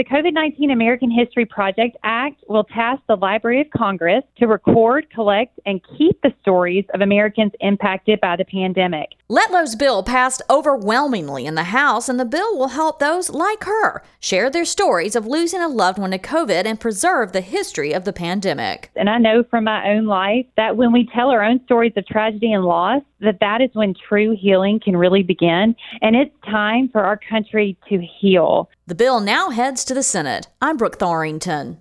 the COVID-19 American History Project Act will task the Library of Congress to record, collect, and keep the stories of Americans impacted by the pandemic. Letlow's bill passed overwhelmingly in the House, and the bill will help those like her share their stories of losing a loved one to COVID and preserve the history of the pandemic. And I know from my own life that when we tell our own stories of tragedy and loss, that is when true healing can really begin. And it's time for our country to heal. The bill now heads to the Senate. I'm Brooke Thorington.